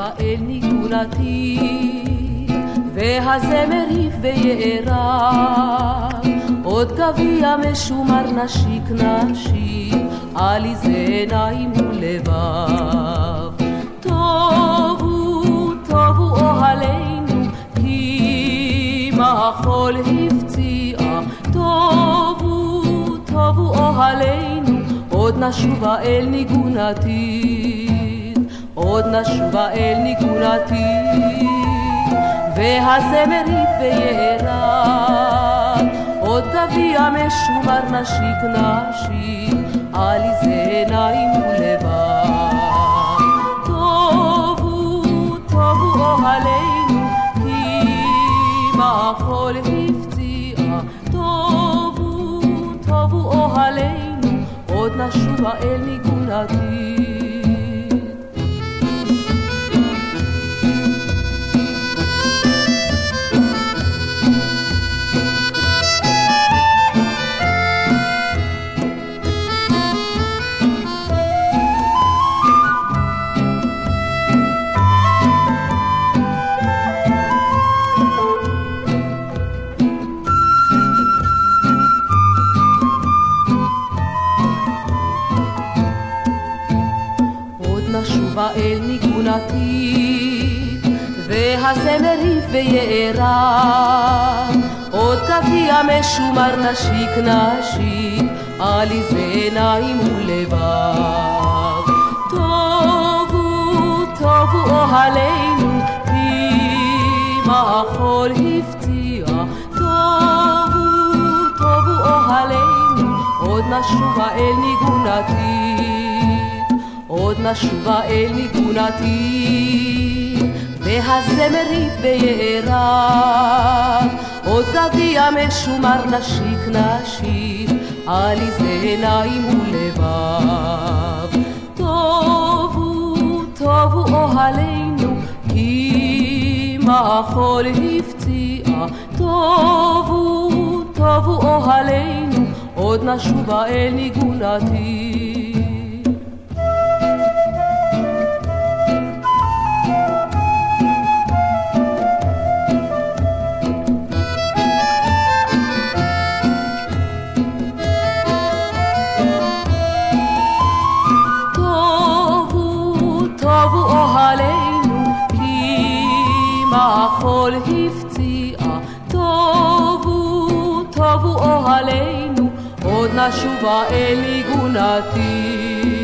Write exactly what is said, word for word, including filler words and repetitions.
אל ניגונתי, והזמר ויערה, עוד גביע משומר נשיק נשיק, על איזה עיניים ולבב. טובו, טובו אוהלינו, כי מחול הפציעה. טובו, טובו אוהלינו, עוד נשובה אל ניגונתי, עוד נשובה אל ניגונתי, והזמר ויערה, עוד גביע משומר נשיק נשיק, על איזה עיניים ולבב. טובו, טובו אוהלינו, כי מחול הפציעה. טובו, טובו אוהלינו, עוד נשובה אל ניגונתי. אל ניגונתי, והזמר ויערה, עוד גביע משומר נשיק נשיק, על איזה עיניים ולבב. טובו, טובו אוהלינו, כי מחול הפציעה. טובו, טובו אוהלינו, עוד נשובה אל ניגונתי, עוד נשובה אל ניגונתי, והזמר ויערה, עוד גביע משומר נשיק נשיק, על איזה עיניים ולבב. טובו, טובו אוהלינו, כי מחול הפציעה. טובו, טובו אוהלינו, עוד נשובה אל ניגונתי. מחול הפציעה. טובו, טובו אוהלינו, עוד נשובה אל ניגונתי.